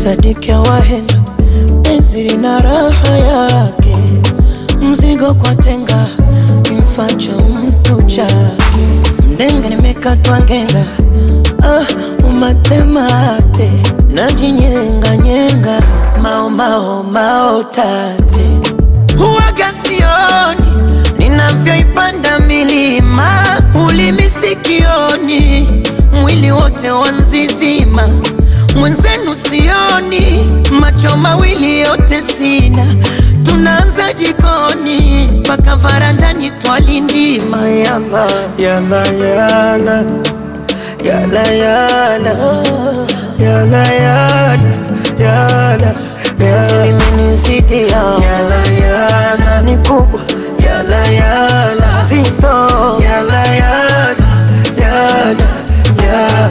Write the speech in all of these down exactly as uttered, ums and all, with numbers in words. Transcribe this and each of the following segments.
sadiki ya wahenga, penzi lina raha yake, mzigo kwa tenga, kimfacho mtu chake. Mdenga nimekatwa ngenga, ah, umatemate, najinyenga nyenga, mao mao mao tate. Huwaga sioni, ninavyoipanda milima, ulimi sikioni, mwili wote wanzizima. Mwenzenu sioni, macho mawili yote sina, tunaanza jikoni, paka varandani twalindima. Yala, yala, yala, yala, yala, yala, yala, yala, yala, imenizidi yala, yala, ni kubwa yala, yala, zito yala, yala, yala, yala.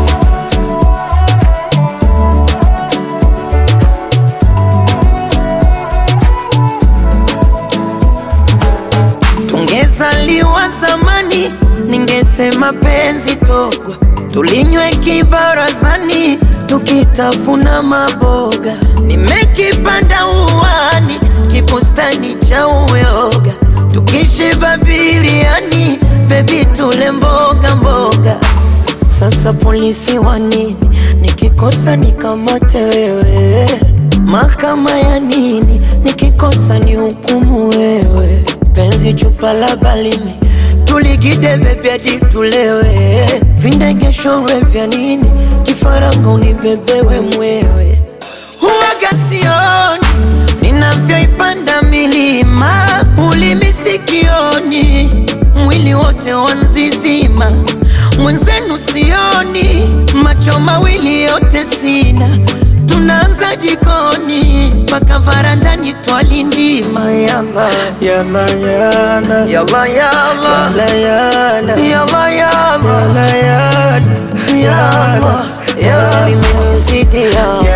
Tungezaliwa zamani, ningesema penzi togwa, tulinywe kibarazani, tukitafuna maboga. Nimekipanda uwani, kibustani cha uyoga, tukishiba biriani, baby tule mboga mboga. Sasa polisi wanini, nikikosa nikamate wewe, mahakama ya nini, nikikosa ni hukumu wewe. Penzi chupa la balimi, tuligide bebe hadi tulewe, vindege shore vya nini, kifaranga unibebewe mwewe. Huwaga sioni, ninavyoipanda milima, ulimi sikioni, mwili wote wanzizima. Mwenzenu sioni, macho mawili yote sina, tunaanza jikoni, paka varandani twalindima. Yala, yala, yala, yala, yala, yala, yala, yala, yala, yala, yala, imenizidi yala.